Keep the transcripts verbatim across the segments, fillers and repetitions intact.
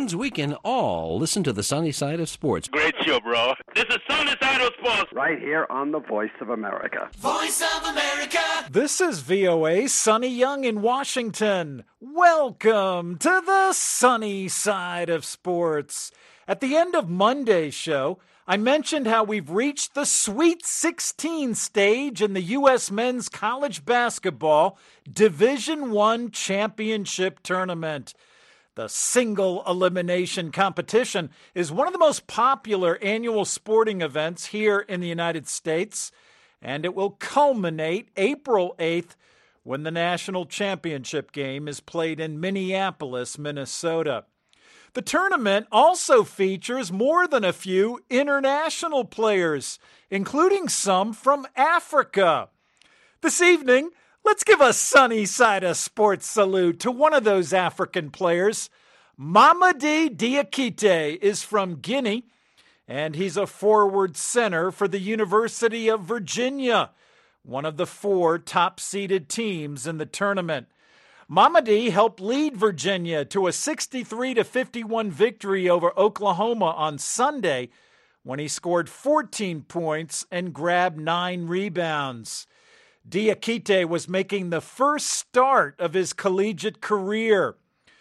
means we can all listen to the sunny side of sports. Great show, bro. This is Sunny Side of Sports. Right here on the Voice of America. Voice of America. This is V O A Sonny Young in Washington. Welcome to the sunny side of sports. At the end of Monday's show, I mentioned how we've reached the Sweet sixteen stage in the U S Men's College Basketball Division I Championship Tournament. The single elimination competition is one of the most popular annual sporting events here in the United States, and it will culminate April eighth when the national championship game is played in Minneapolis, Minnesota. The tournament also features more than a few international players, including some from Africa. This evening, let's give a sunny side of sports salute to one of those African players. Mamadi Diakite is from Guinea, and he's a forward center for the University of Virginia, one of the four top-seeded teams in the tournament. Mamadi helped lead Virginia to a sixty-three to fifty-one victory over Oklahoma on Sunday when he scored fourteen points and grabbed nine rebounds. Diakite was making the first start of his collegiate career.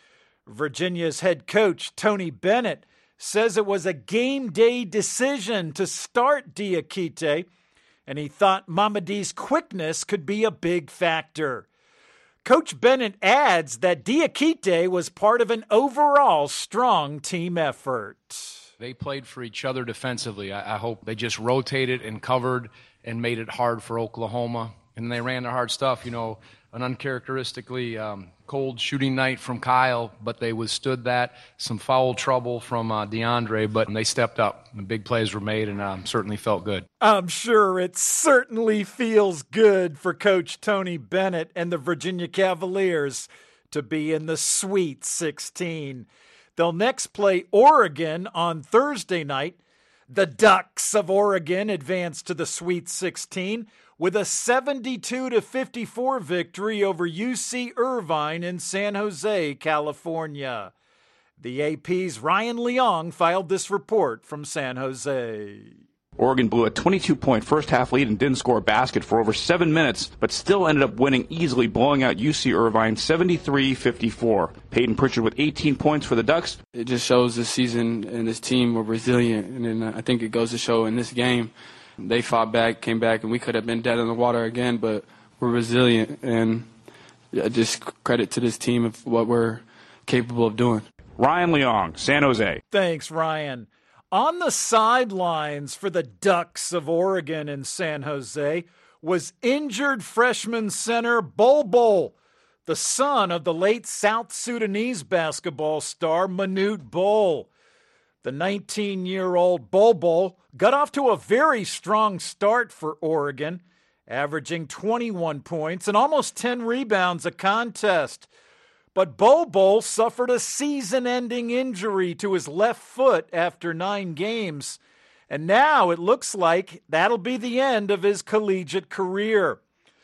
Virginia's head coach, Tony Bennett, says it was a game day decision to start Diakite, and he thought Mamadi's quickness could be a big factor. Coach Bennett adds that Diakite was part of an overall strong team effort. They played for each other defensively. I, I hope they just rotated and covered and made it hard for Oklahoma. And they ran their hard stuff, you know, an uncharacteristically um, cold shooting night from Kyle, but they withstood that. Some foul trouble from uh, DeAndre, but they stepped up. The big plays were made and um, certainly felt good. I'm sure it certainly feels good for Coach Tony Bennett and the Virginia Cavaliers to be in the Sweet sixteen. They'll next play Oregon on Thursday night. The Ducks of Oregon advance to the Sweet sixteen with a seventy-two to fifty-four victory over U C Irvine in San Jose, California. The A P's Ryan Leong filed this report from San Jose. Oregon blew a twenty-two point first-half lead and didn't score a basket for over seven minutes, but still ended up winning easily, blowing out U C Irvine seventy-three fifty-four. Peyton Pritchard with eighteen points for the Ducks. It just shows this season and this team were resilient, and then I think it goes to show in this game. They fought back, came back, and we could have been dead in the water again, but we're resilient, and just credit to this team of what we're capable of doing. Ryan Leong, San Jose. Thanks, Ryan. On the sidelines for the Ducks of Oregon in San Jose was injured freshman center Bol Bol, the son of the late South Sudanese basketball star Manute Bol. The nineteen-year-old Bol Bol got off to a very strong start for Oregon, averaging twenty-one points and almost ten rebounds a contest. But Bol Bol suffered a season-ending injury to his left foot after nine games, and now it looks like that'll be the end of his collegiate career.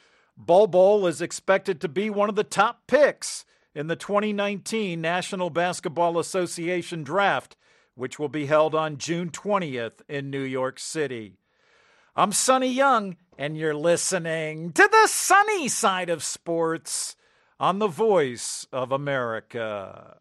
Bol Bol is expected to be one of the top picks in the twenty nineteen National Basketball Association Draft, which will be held on June twentieth in New York City. I'm Sonny Young, and you're listening to the sunny side of sports on the Voice of America.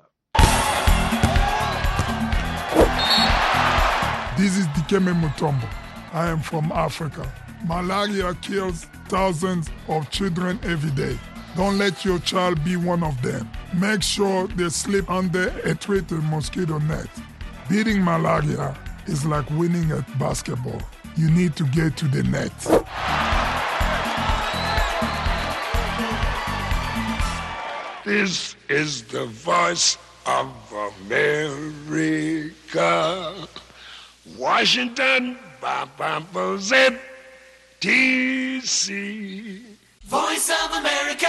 This is Dikembe Mutombo. I am from Africa. Malaria kills thousands of children every day. Don't let your child be one of them. Make sure they sleep under a treated mosquito net. Beating malaria is like winning at basketball. You need to get to the net. This is the Voice of America. Washington, D C Voice of America.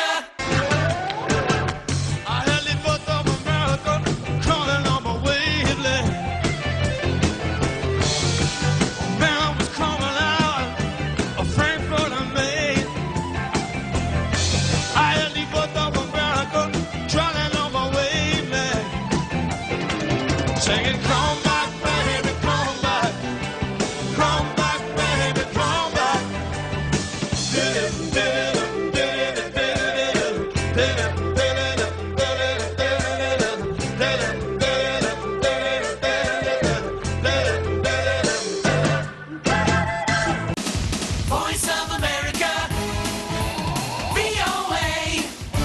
Voice of America, V O A,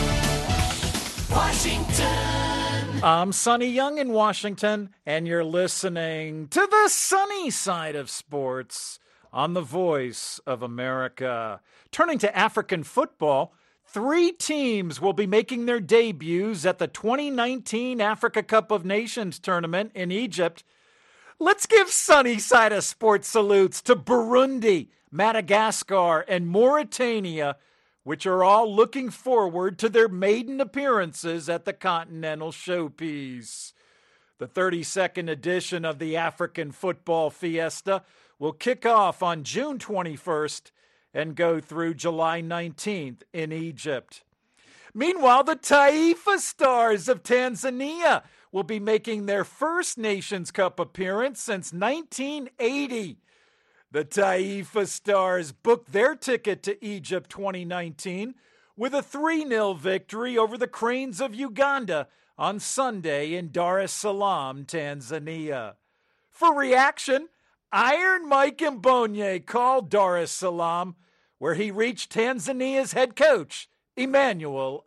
Washington. I'm Sonny Young in Washington, and you're listening to the sunny side of sports on the Voice of America. Turning to African football, three teams will be making their debuts at the twenty nineteen Africa Cup of Nations tournament in Egypt. Let's give sunny side of sports salutes to Burundi, Madagascar, and Mauritania, which are all looking forward to their maiden appearances at the Continental Showpiece. The thirty-second edition of the African Football Fiesta will kick off on June twenty-first and go through July nineteenth in Egypt. Meanwhile, the Taifa Stars of Tanzania will be making their first Nations Cup appearance since nineteen eighty. The Taifa Stars booked their ticket to Egypt twenty nineteen with a three nil victory over the Cranes of Uganda on Sunday in Dar es Salaam, Tanzania. For reaction, Iron Mike Mbonye called Dar es Salaam, where he reached Tanzania's head coach, Emmanuel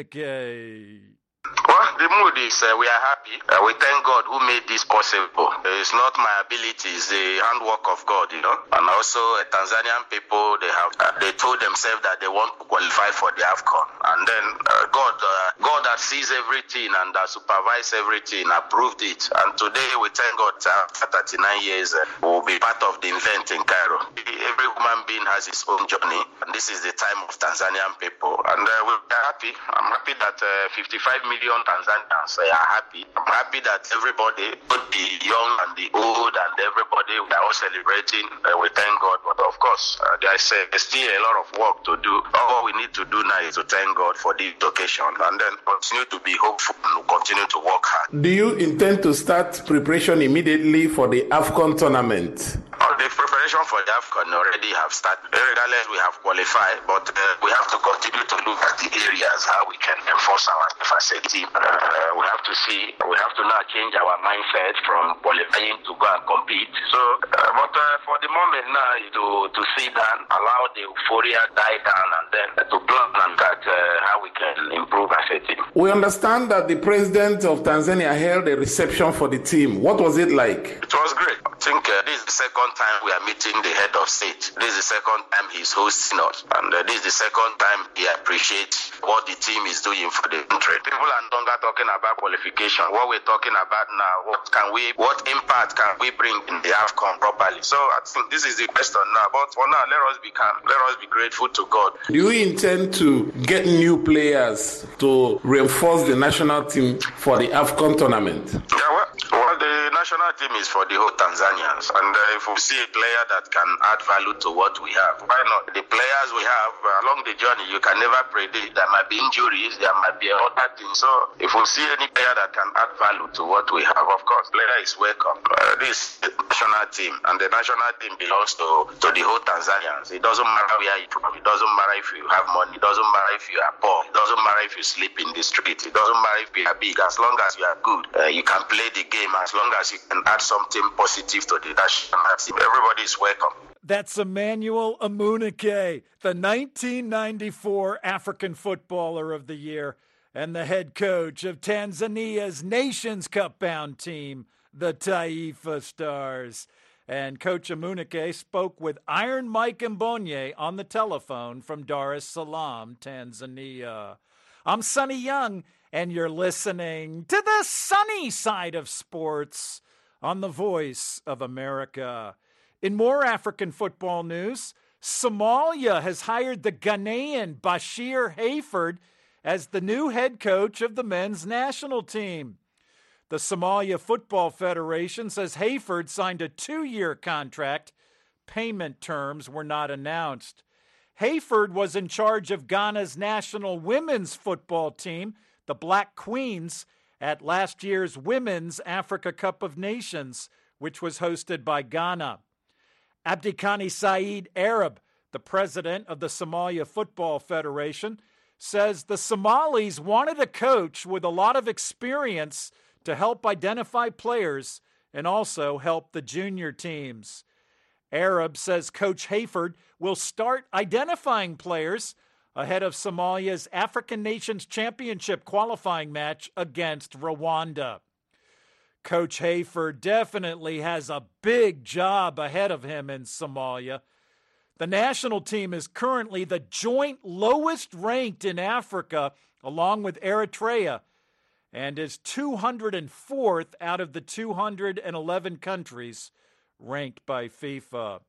Amunike. Well, the mood is uh, we are happy. Uh, we thank God who made this possible. Uh, it's not my ability, it's the handwork of God, you know. And also, uh, Tanzanian people, they have uh, they told themselves that they want to qualify for the AFCON. And then uh, God, uh, God that sees everything and that supervises everything, approved it. And today, we thank God uh, after thirty-nine years, uh, we'll be part of the event in Cairo. Every human being has his own journey, and this is the time of Tanzanian people. And uh, we're happy. I'm happy that uh, fifty-five million Tanzanians uh, are happy. I'm happy that everybody, both the young and the old and everybody, we are all celebrating. Uh, we thank God. But of course, uh, there's uh, still a lot of work to do. All we need to do now is to thank God for this occasion and then continue to be hopeful and continue to work hard. Do you intend to start preparation immediately for the AFCON tournament? All the preparation for the AFCON already have started. Regardless, we have qualified, but uh, we have to continue to look at the areas how we can enforce ourselves as a team. Uh, we have to see, we have to now change our mindset from qualifying to go and compete. So, uh, but uh, for the moment now, is to, to sit down, allow the euphoria die down, and then uh, to plan and that uh, how we can improve as a team. We understand that the president of Tanzania held a reception for the team. What was it like? It was great. I think uh, this is the second time we are meeting the head of state. This is the second time he's hosting us. And uh, this is the second time he appreciates what the team is doing for the country. People are no longer talking about qualification. What we're talking about now, what can we, what impact can we bring in the AFCON properly? So I think this is the question now. But for now, let us be calm. Let us be grateful to God. Do you intend to get new players to reinforce the national team for the AFCON tournament? Yeah, well, well the national team is for the whole Tanzanians. And uh, if we see a player that can add value to what we have, why not? The players we have uh, along the journey, you can never predict. There might be injuries, there might be other things. So if we see any player that can add value to what we have, of course, player is welcome. Uh, this is the national team, and the national team belongs to, to the whole Tanzanians. It doesn't matter where you're from. It doesn't matter if you have money. It doesn't matter if you are poor. It doesn't matter if you sleep in the street. It doesn't matter if you are big. As long as you are good, uh, you can play the game. As long as you can add something positive to the national team, everybody is welcome. That's Emmanuel Amunike, the nineteen ninety-four African Footballer of the Year and the head coach of Tanzania's Nations Cup-bound team, the Taifa Stars. And Coach Amunike spoke with Iron Mike Mbonye on the telephone from Dar es Salaam, Tanzania. I'm Sonny Young, and you're listening to the sunny side of sports on the Voice of America. In more African football news, Somalia has hired the Ghanaian Bashir Hayford as the new head coach of the men's national team. The Somalia Football Federation says Hayford signed a two-year contract. Payment terms were not announced. Hayford was in charge of Ghana's national women's football team, the Black Queens, at last year's Women's Africa Cup of Nations, which was hosted by Ghana. Abdikani Saeed Arab, the president of the Somalia Football Federation, says the Somalis wanted a coach with a lot of experience to help identify players and also help the junior teams. Arab says Coach Hayford will start identifying players ahead of Somalia's African Nations Championship qualifying match against Rwanda. Coach Hayford definitely has a big job ahead of him in Somalia. The national team is currently the joint lowest ranked in Africa, along with Eritrea, and is two hundred fourth out of the two hundred eleven countries ranked by FIFA.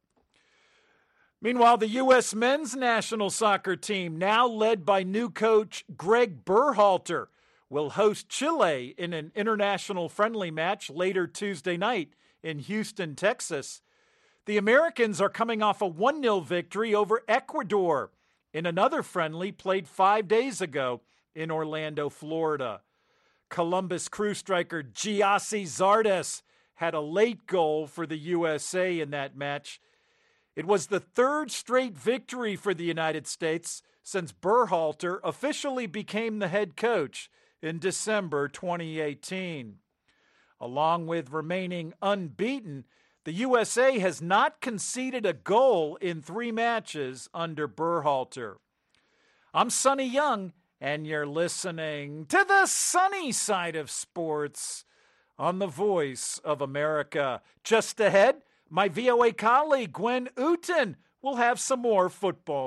Meanwhile, the U S men's national soccer team, now led by new coach Greg Berhalter, will host Chile in an international friendly match later Tuesday night in Houston, Texas. The Americans are coming off a one nil victory over Ecuador in another friendly played five days ago in Orlando, Florida. Columbus Crew striker Giassi Zardes had a late goal for the U S A in that match. It was the third straight victory for the United States since Berhalter officially became the head coach in December twenty eighteen. Along with remaining unbeaten, the U S A has not conceded a goal in three matches under Berhalter. I'm Sonny Young, and you're listening to the sunny side of sports on the Voice of America. Just ahead, my V O A colleague Gwen Uten will have some more football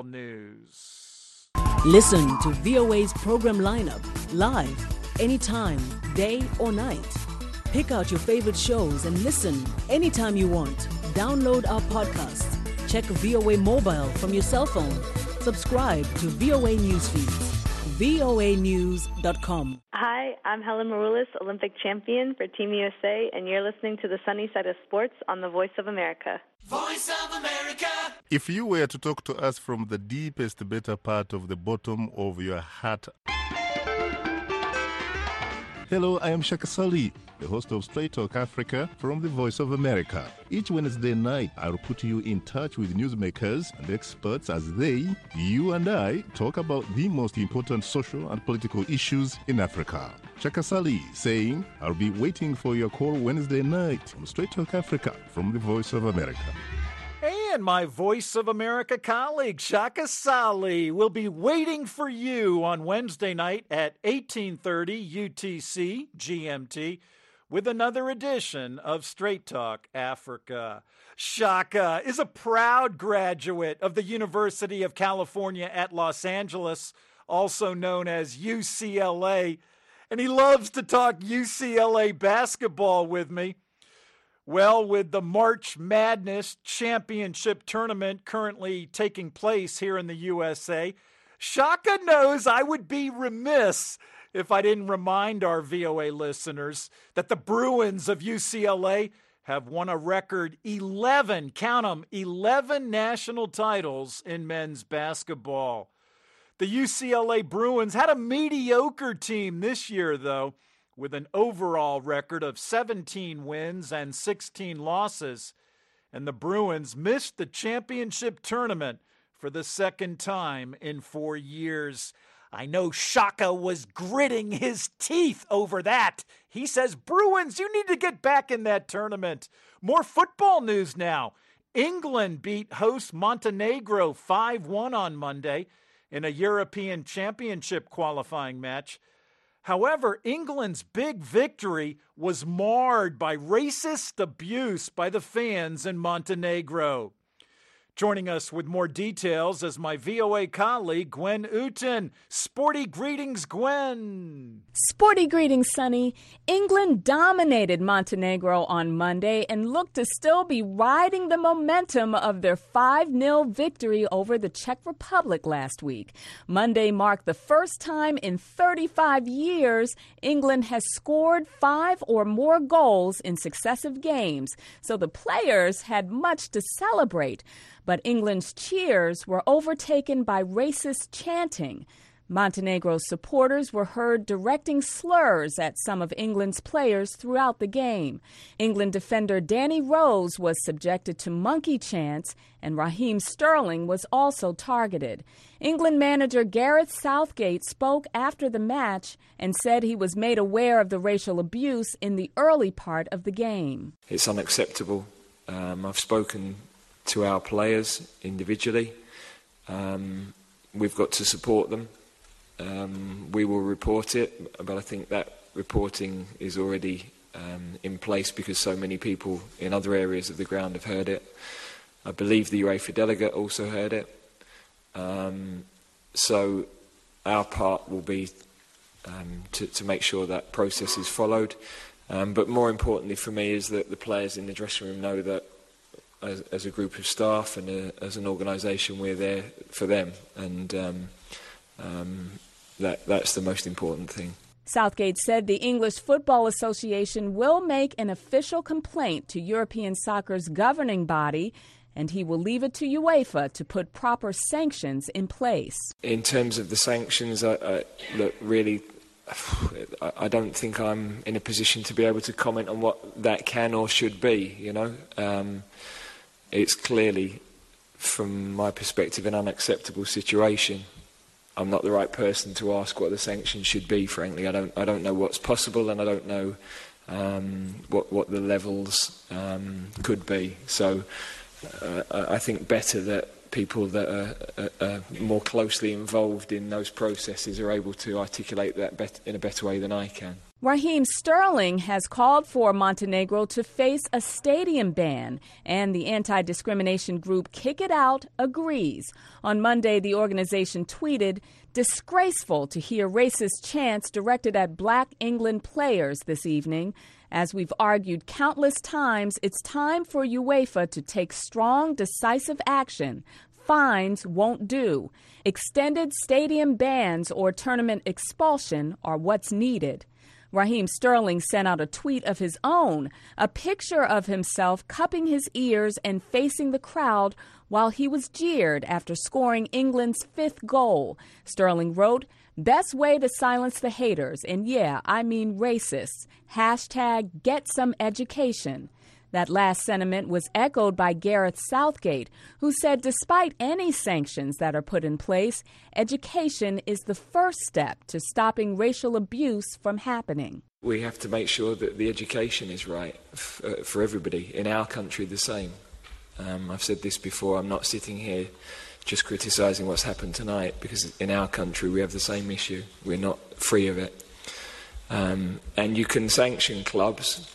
news. Listen to V O A's program lineup live, anytime, day or night. Pick out your favorite shows and listen anytime you want. Download our podcast. Check V O A Mobile from your cell phone. Subscribe to V O A Newsfeed. V O A news dot com. Hi, I'm Helen Maroulis, Olympic champion for Team U S A, and you're listening to the Sunny Side of Sports on the Voice of America. Voice of America. If you were to talk to us from the deepest, better part of the bottom of your heart. Hello, I am Shaka Sali, the host of Straight Talk Africa from the Voice of America. Each Wednesday night, I'll put you in touch with newsmakers and experts as they, you and I, talk about the most important social and political issues in Africa. Shaka Sali saying, I'll be waiting for your call Wednesday night on Straight Talk Africa from the Voice of America. And my Voice of America colleague, Shaka Sali, will be waiting for you on Wednesday night at eighteen thirty U T C G M T with another edition of Straight Talk Africa. Shaka is a proud graduate of the University of California at Los Angeles, also known as U C L A, and he loves to talk U C L A basketball with me. Well, with the March Madness Championship Tournament currently taking place here in the U S A, Shaka knows I would be remiss if I didn't remind our V O A listeners that the Bruins of U C L A have won a record eleven, count them, eleven national titles in men's basketball. The U C L A Bruins had a mediocre team this year, though, with an overall record of seventeen wins and sixteen losses, and the Bruins missed the championship tournament for the second time in four years. I know Shaka was gritting his teeth over that. He says, Bruins, you need to get back in that tournament. More football news now. England beat host Montenegro five one on Monday in a European Championship qualifying match. However, England's big victory was marred by racist abuse by the fans in Montenegro. Joining us with more details is my V O A colleague, Gwen Uten. Sporty greetings, Gwen. Sporty greetings, Sonny. England dominated Montenegro on Monday and looked to still be riding the momentum of their five nil victory over the Czech Republic last week. Monday marked the first time in thirty-five years England has scored five or more goals in successive games, so the players had much to celebrate. But England's cheers were overtaken by racist chanting. Montenegro's supporters were heard directing slurs at some of England's players throughout the game. England defender Danny Rose was subjected to monkey chants, and Raheem Sterling was also targeted. England manager Gareth Southgate spoke after the match and said he was made aware of the racial abuse in the early part of the game. It's unacceptable. Um, I've spoken to our players individually. Um, we've got to support them. Um, we will report it, but I think that reporting is already um, in place because so many people in other areas of the ground have heard it. I believe the UEFA delegate also heard it. Um, so our part will be um, to, to make sure that process is followed. Um, but more importantly for me is that the players in the dressing room know that as, as a group of staff and a, as an organisation we're there for them. And um, Um, that that's the most important thing. Southgate said the English Football Association will make an official complaint to European soccer's governing body, and he will leave it to UEFA to put proper sanctions in place. In terms of the sanctions, I, I, look, really, I, I don't think I'm in a position to be able to comment on what that can or should be, you know. Um, it's clearly, from my perspective, an unacceptable situation. I'm not the right person to ask what the sanctions should be, frankly. I don't I don't know what's possible, and I don't know um, what, what the levels um, could be. So uh, I think better that people that are, are, are more closely involved in those processes are able to articulate that bet- in a better way than I can. Raheem Sterling has called for Montenegro to face a stadium ban, and the anti-discrimination group Kick It Out agrees. On Monday, the organization tweeted, "Disgraceful to hear racist chants directed at black England players this evening. As we've argued countless times, it's time for UEFA to take strong, decisive action. Fines won't do. Extended stadium bans or tournament expulsion are what's needed." Raheem Sterling sent out a tweet of his own, a picture of himself cupping his ears and facing the crowd while he was jeered after scoring England's fifth goal. Sterling wrote, "Best way to silence the haters, and yeah, I mean racists. Hashtag get some education." That last sentiment was echoed by Gareth Southgate, who said despite any sanctions that are put in place, education is the first step to stopping racial abuse from happening. We have to make sure that the education is right f- uh, for everybody. In our country, the same. Um, I've said this before, I'm not sitting here just criticising what's happened tonight, because in our country we have the same issue. We're not free of it. Um, and you can sanction clubs,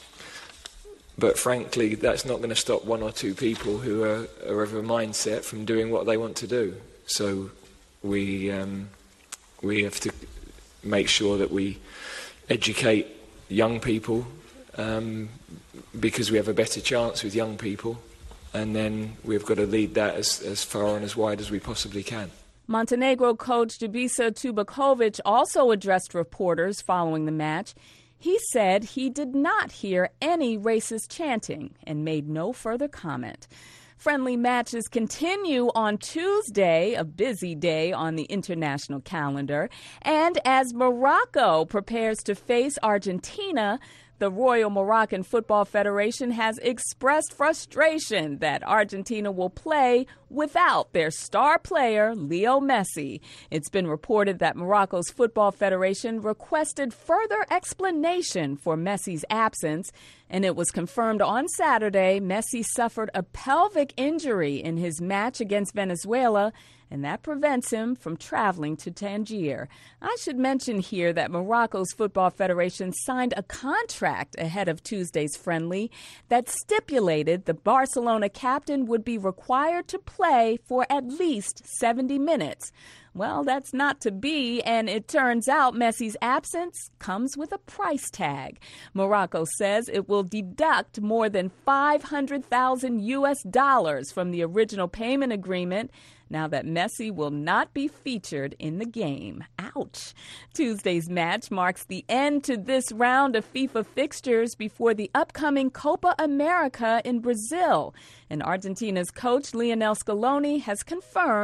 but frankly, that's not going to stop one or two people who are, are of a mindset from doing what they want to do. So we um, we have to make sure that we educate young people, um, because we have a better chance with young people, and then we've got to lead that as, as far and as wide as we possibly can. Montenegro coach Dubisa Tubakovic also addressed reporters following the match. He said he did not hear any racist chanting and made no further comment. Friendly matches continue on Tuesday, a busy day on the international calendar. And as Morocco prepares to face Argentina, the Royal Moroccan Football Federation has expressed frustration that Argentina will play without their star player, Leo Messi. It's been reported that Morocco's Football Federation requested further explanation for Messi's absence, and it was confirmed on Saturday Messi suffered a pelvic injury in his match against Venezuela, and that prevents him from traveling to Tangier. I should mention here that Morocco's Football Federation signed a contract ahead of Tuesday's friendly that stipulated the Barcelona captain would be required to play for at least seventy minutes. Well, that's not to be, and it turns out Messi's absence comes with a price tag. Morocco says it will deduct more than five hundred thousand U S dollars from the original payment agreement now that Messi will not be featured in the game. Ouch. Tuesday's match marks the end to this round of FIFA fixtures before the upcoming Copa America in Brazil. And Argentina's coach, Lionel Scaloni, has confirmed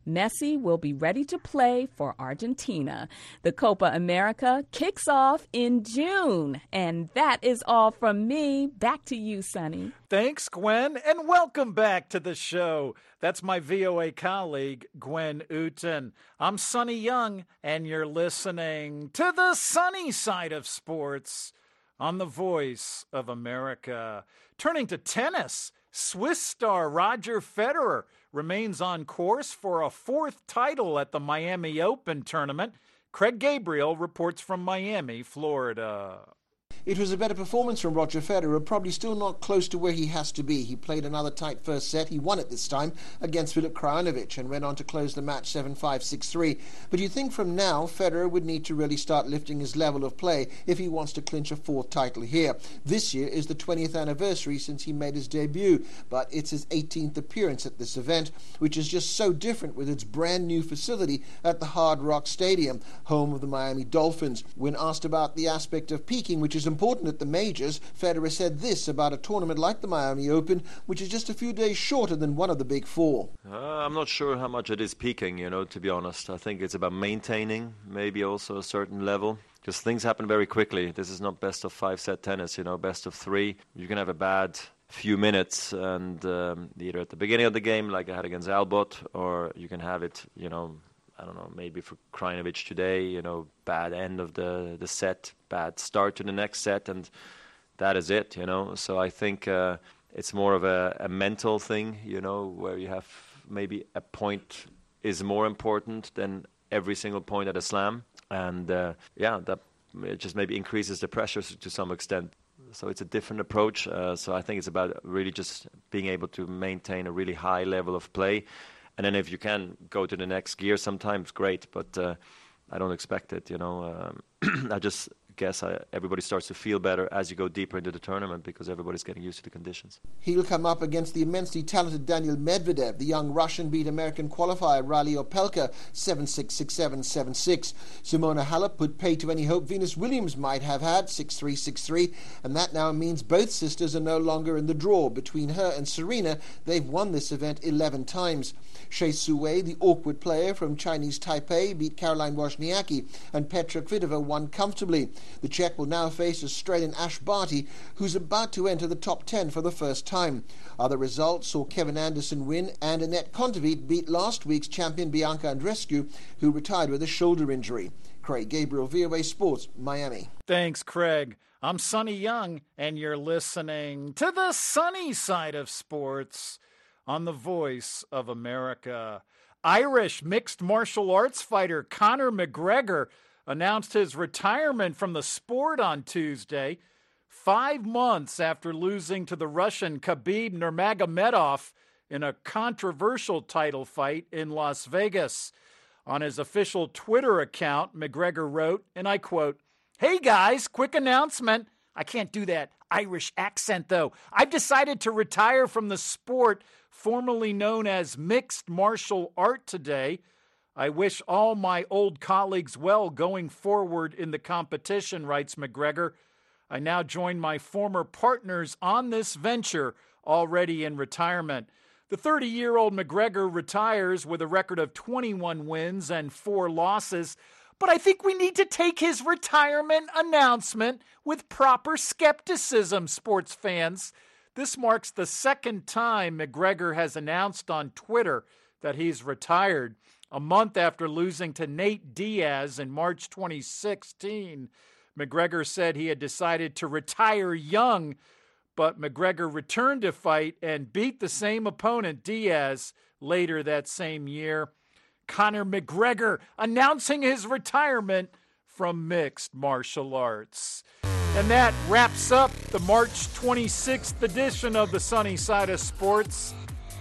Messi will be ready to play for Argentina. The Copa America kicks off in June. And that is all from me. Back to you, Sonny. Thanks, Gwen, and welcome back to the show. That's my V O A colleague, Gwen Uten. I'm Sonny Young, and you're listening to the sunny side of sports on the Voice of America. Turning to tennis, Swiss star Roger Federer remains on course for a fourth title at the Miami Open tournament. Craig Gabriel reports from Miami, Florida. It was a better performance from Roger Federer, probably still not close to where he has to be. He played another tight first set. He won it this time against Filip Krajinovic and went on to close the match seven five, six three. But you think from now, Federer would need to really start lifting his level of play if he wants to clinch a fourth title here. This year is the twentieth anniversary since he made his debut, but it's his eighteenth appearance at this event, which is just so different with its brand new facility at the Hard Rock Stadium, home of the Miami Dolphins. When asked about the aspect of peaking, which is important at the majors, Federer said this about a tournament like the Miami Open, which is just a few days shorter than one of the big four. Uh, I'm not sure how much it is peaking, you know, to be honest. I think it's about maintaining maybe also a certain level, because things happen very quickly. This is not best of five set tennis, you know, best of three. You can have a bad few minutes and um, either at the beginning of the game, like I had against Albot, or you can have it, you know, I don't know, maybe for Krajinovic today, you know, bad end of the, the set, bad start to the next set, and that is it, you know. So I think uh, it's more of a, a mental thing, you know, where you have maybe a point is more important than every single point at a slam. And, uh, yeah, that it just maybe increases the pressure to some extent. So it's a different approach. Uh, so I think it's about really just being able to maintain a really high level of play. And then if you can go to the next gear, sometimes great, but uh, I don't expect it, you know. Um, I just guess I, everybody starts to feel better as you go deeper into the tournament because everybody's getting used to the conditions. He'll come up against the immensely talented Daniil Medvedev. The young Russian beat American qualifier Riley Opelka seven six, six seven, seven six. Simona Halep put pay to any hope Venus Williams might have had, six three, six three, and that now means both sisters are no longer in the draw. Between her and Serena, they've won this event eleven times. Shea Sue, the awkward player from Chinese Taipei, beat Caroline Wozniacki, and Petra Kvitova won comfortably. The Czech will now face Australian Ash Barty, who's about to enter the top ten for the first time. Other results saw Kevin Anderson win and Annette Kontaveit beat last week's champion Bianca Andreescu, who retired with a shoulder injury. Craig Gabriel, V O A Sports, Miami. Thanks, Craig. I'm Sonny Young, and you're listening to the sunny side of sports on the Voice of America. Irish mixed martial arts fighter Conor McGregor announced his retirement from the sport on Tuesday, five months after losing to the Russian Khabib Nurmagomedov in a controversial title fight in Las Vegas. On his official Twitter account, McGregor wrote, and I quote, "Hey guys, quick announcement. I can't do that Irish accent though. I've decided to retire from the sport formerly known as mixed martial art today. I wish all my old colleagues well going forward in the competition," writes McGregor. "I now join my former partners on this venture, already in retirement." The thirty-year-old McGregor retires with a record of twenty-one wins and four losses, but I think we need to take his retirement announcement with proper skepticism, sports fans. This marks the second time McGregor has announced on Twitter that he's retired. A month after losing to Nate Diaz in March twenty sixteen, McGregor said he had decided to retire young, but McGregor returned to fight and beat the same opponent, Diaz, later that same year. Conor McGregor announcing his retirement from mixed martial arts. And that wraps up the March twenty-sixth edition of the Sunny Side of Sports.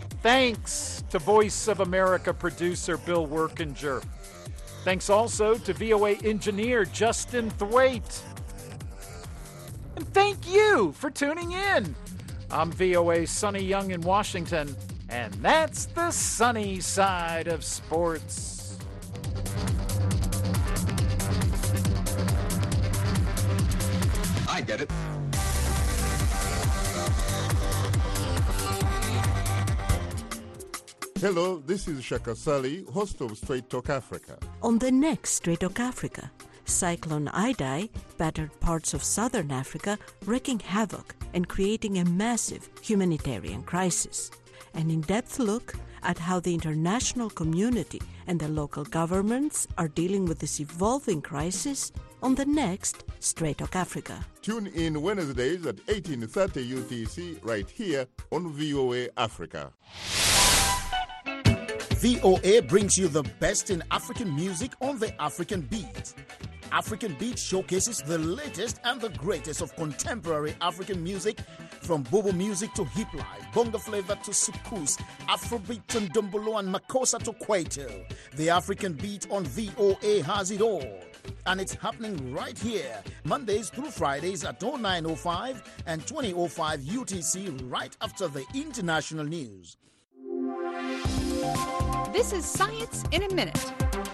Thanks to Voice of America producer Bill Workinger. Thanks also to V O A engineer Justin Thwaite. And thank you for tuning in. I'm V O A's Sonny Young in Washington, and that's the Sunny Side of Sports. I get it. Hello, this is Shaka Sali, host of Straight Talk Africa. On the next Straight Talk Africa, Cyclone Idai battered parts of southern Africa, wreaking havoc and creating a massive humanitarian crisis. An in-depth look at how the international community and the local governments are dealing with this evolving crisis on the next Straight Talk Africa. Tune in Wednesdays at eighteen thirty U T C right here on V O A Africa. V O A brings you the best in African music on the African Beat. African Beat showcases the latest and the greatest of contemporary African music, from Bobo music to hip life, bongo flavor to soukous, Afrobeat to ndombolo and makossa to kwaito. The African Beat on V O A has it all. And it's happening right here, Mondays through Fridays at oh nine oh five and twenty oh five U T C, right after the international news. This is Science in a Minute.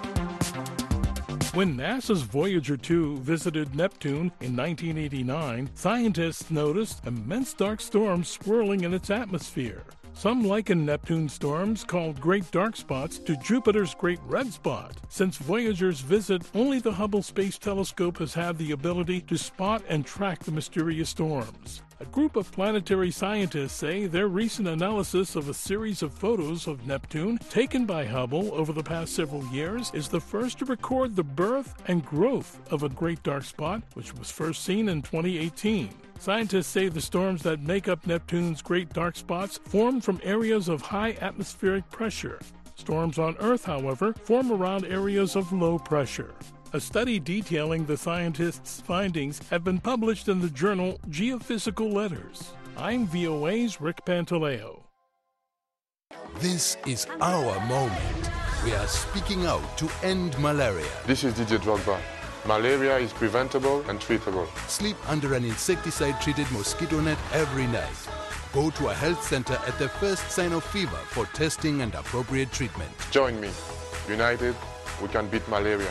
When NASA's Voyager two visited Neptune in nineteen eighty-nine, scientists noticed immense dark storms swirling in its atmosphere. Some liken Neptune's storms, called Great Dark Spots, to Jupiter's Great Red Spot. Since Voyager's visit, only the Hubble Space Telescope has had the ability to spot and track the mysterious storms. A group of planetary scientists say their recent analysis of a series of photos of Neptune taken by Hubble over the past several years is the first to record the birth and growth of a great dark spot, which was first seen in twenty eighteen. Scientists say the storms that make up Neptune's great dark spots form from areas of high atmospheric pressure. Storms on Earth, however, form around areas of low pressure. A study detailing the scientists' findings have been published in the journal Geophysical Letters. I'm V O A's Rick Pantaleo. This is our moment. We are speaking out to end malaria. This is Didier Drogba. Malaria is preventable and treatable. Sleep under an insecticide-treated mosquito net every night. Go to a health center at the first sign of fever for testing and appropriate treatment. Join me. United, we can beat malaria.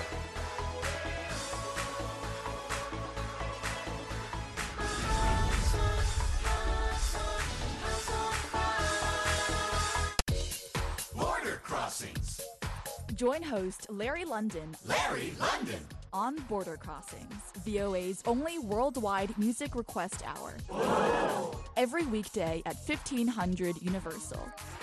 Border Crossings. Join host Larry London. Larry London. On Border Crossings, V O A's only worldwide music request hour. Whoa. Every weekday at fifteen hundred Universal.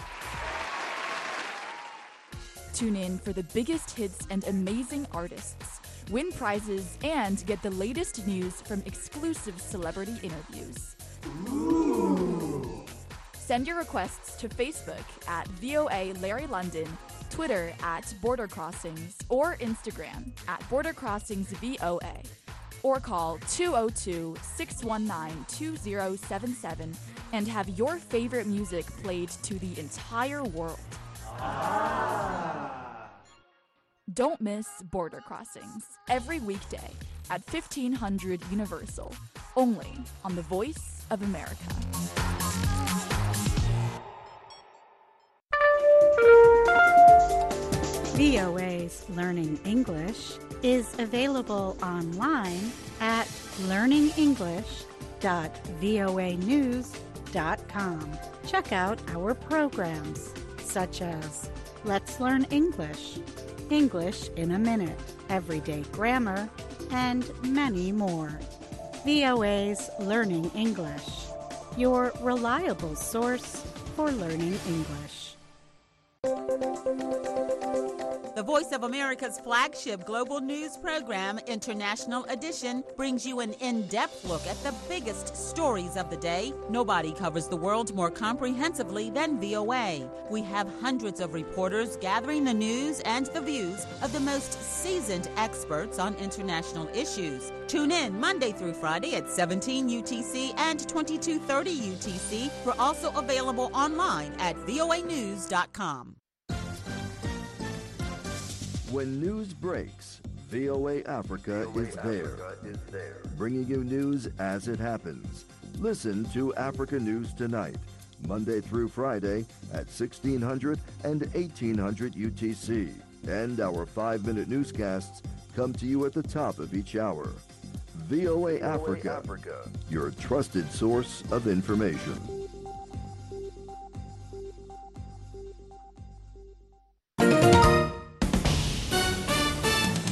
Tune in for the biggest hits and amazing artists, win prizes, and get the latest news from exclusive celebrity interviews. Ooh. Send your requests to Facebook at V O A Larry London, Twitter at Border Crossings, or Instagram at Border Crossings V O A. Or call two oh two, six one nine, two oh seven seven and have your favorite music played to the entire world. Ah. Don't miss Border Crossings every weekday at fifteen hundred Universal, only on the Voice of America. V O A's Learning English is available online at learning english dot voa news dot com. Check out our programs such as Let's Learn English, English in a Minute, Everyday Grammar, and many more. V O A's Learning English, your reliable source for learning English. The Voice of America's flagship global news program, International Edition, brings you an in-depth look at the biggest stories of the day. Nobody covers the world more comprehensively than V O A. We have hundreds of reporters gathering the news and the views of the most seasoned experts on international issues. Tune in Monday through Friday at seventeen U T C and twenty-two thirty U T C. We're also available online at V O A news dot com. When news breaks, V O A Africa is there, bringing you news as it happens. Listen to Africa News Tonight, Monday through Friday at sixteen hundred and eighteen hundred U T C. And our five-minute newscasts come to you at the top of each hour. V O A Africa, your trusted source of information.